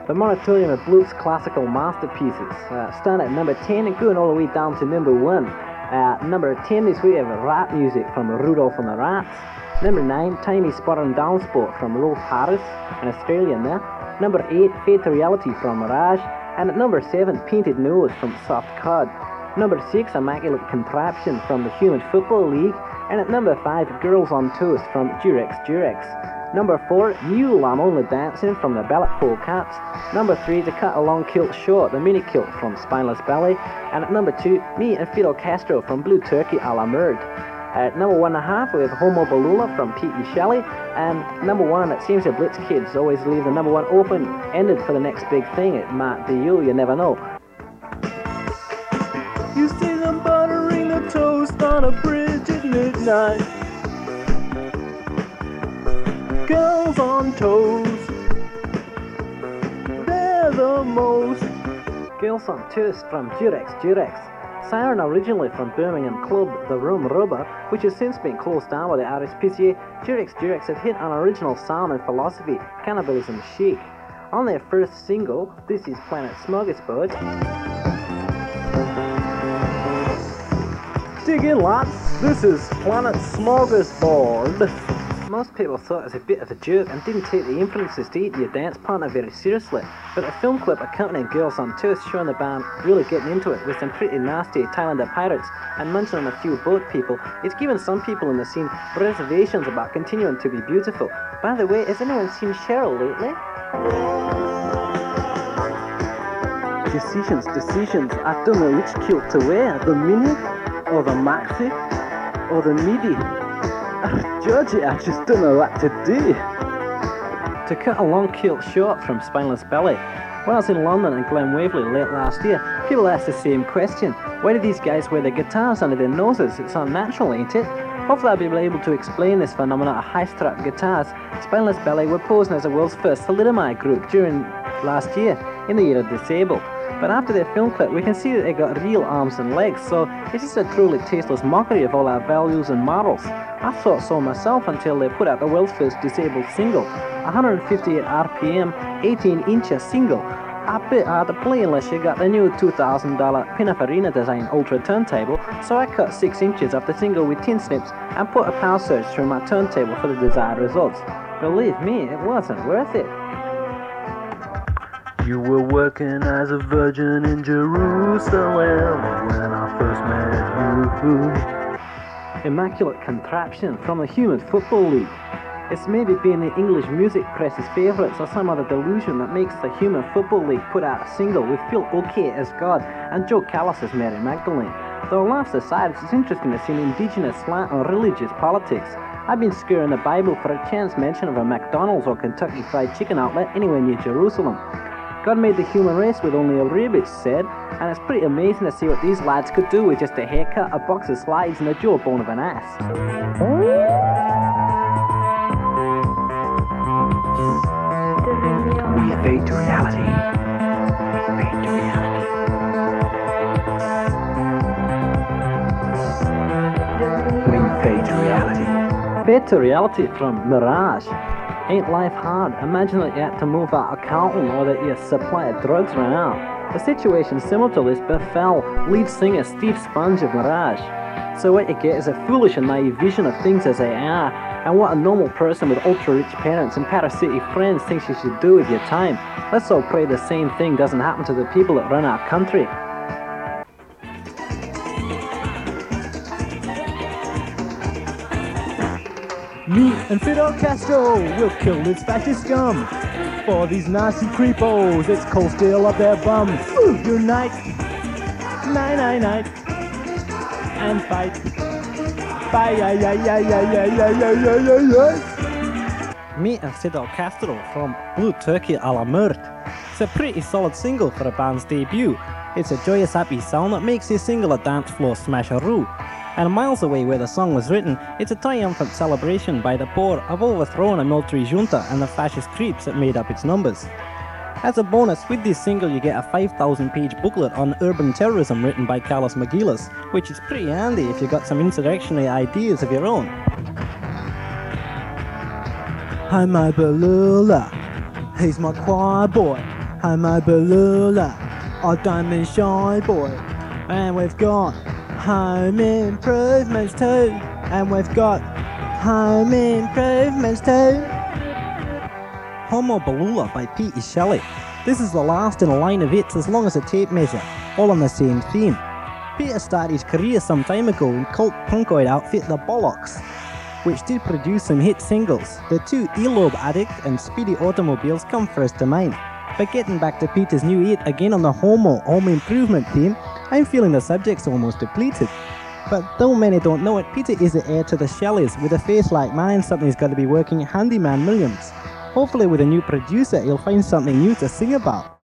the moratorium of Bluth's classical masterpieces. Starting at number 10 and going all the way down to number 1. Number 10 this week we have rap music from Rudolph and the Rats. Number 9, Tiny Spot and Downsport from Rolf Harris, an Australian there. Number 8, Fade to Reality from Mirage. And at number 7, Painted Nose from Soft Cod. Number 6, Immaculate Contraption from the Human Football League. And at number 5, Girls on Toast from Durex Durex. Number 4, Mule I'm Only Dancing from the Bellet Polecats. Number 3, To Cut a Long Kilt Short, the Mini Kilt from Spineless Belly. And at number 2, Me and Fidel Castro from Blue Turkey a la Merde. At number 1.5, we have Homo Balula from Pete and Shelley. And number 1, it seems the Blitz kids always leave the number 1 open-ended for the next big thing. It might be you never know. You see them buttering the toast on a bridge at midnight. Girls on toast, they're the most. Girls on Toast from Durex Durex. Siren originally from Birmingham club The Rum Rubber, which has since been closed down by the RSPCA, Durex Durex have hit an original sound and philosophy, cannibalism chic. On their first single, This Is Planet Smorgasbord. Dig in, lads, this is Planet Smorgasbord. Most people thought it was a bit of a joke and didn't take the influences to eat your dance partner very seriously, but the film clip accompanying Girls on Toast showing the band really getting into it with some pretty nasty Thailander pirates and mentioning a few boat people, it's given some people in the scene reservations about continuing to be beautiful. By the way, has anyone seen Cheryl lately? Decisions, I don't know which kilt to wear, the mini, or the maxi, or the midi. Georgie, I just don't know what to do. To Cut a Long Kilt Short from Spineless Belly. When I was in London and Glen Waverley late last year, people asked the same question. Why do these guys wear their guitars under their noses? It's unnatural, ain't it? Hopefully I'll be able to explain this phenomenon of high-strap guitars. Spineless Belly were posing as the world's first thalidomide group during last year, in the year of Disabled. But after their film clip, we can see that they got real arms and legs, so it's just a truly tasteless mockery of all our values and morals. I thought so myself until they put out the world's first disabled single, 158 RPM, 18-inch single. A bit hard to play unless you got the new $2,000 Pininfarina design Ultra turntable, so I cut 6 inches off the single with tin snips and put a power surge through my turntable for the desired results. Believe me, it wasn't worth it. You were working as a virgin in Jerusalem when I first met you. Immaculate Contraption from the Human Football League. It's maybe been the English music press's favourites or some other delusion that makes the Human Football League put out a single with Phil Oakey as God and Joe Callis as Mary Magdalene. Though laughs aside, it's interesting to see an indigenous slant on religious politics. I've been scouring the Bible for a chance mention of a McDonald's or Kentucky Fried Chicken outlet anywhere near Jerusalem. God made the human race with only a rib, it's said, and it's pretty amazing to see what these lads could do with just a haircut, a box of slides, and the jawbone of an ass. We fade to reality. Fade to reality. We fade to reality. Fade to Reality from Mirage. Ain't life hard? Imagine that you had to move out of Carlton or that your supply of drugs ran out. A situation similar to this befell lead singer Steve Sponge of Mirage. So what you get is a foolish and naive vision of things as they are, and what a normal person with ultra-rich parents and parasitic friends thinks you should do with your time. Let's all pray the same thing doesn't happen to the people that run our country. Me and Fidel Castro will kill this fascist scum. For these nasty creepos, it's cold steel up their bums. Unite, night, and fight. Me and Fidel Castro from Blue Turkey a la Merde. It's a pretty solid single for a band's debut. It's a joyous happy sound that makes this single a dance floor smasheroo. And miles away where the song was written, it's a triumphant celebration by the poor of overthrowing a military junta and the fascist creeps that made up its numbers. As a bonus, with this single you get a 5,000-page booklet on urban terrorism written by Carlos McGillis, which is pretty handy if you've got some insurrectionary ideas of your own. Hi my Balula, he's my choir boy. Homo Balula, our Diamond Shy Boy. And we've got Home Improvements too. And we've got Home Improvements too. Homo Balula by Peter Shelley. This is the last in a line of hits as long as a tape measure, all on the same theme. Peter started his career some time ago in cult punkoid outfit The Bollocks, which did produce some hit singles. The two Earlobe Addict and Speedy Automobiles come first to mind. But getting back to Peter's new hit again on the Home Improvement theme, I'm feeling the subject's almost depleted. But though many don't know it, Peter is the heir to the Shelleys. With a face like mine, something's got to be working. Handyman Williams. Hopefully with a new producer, he'll find something new to sing about.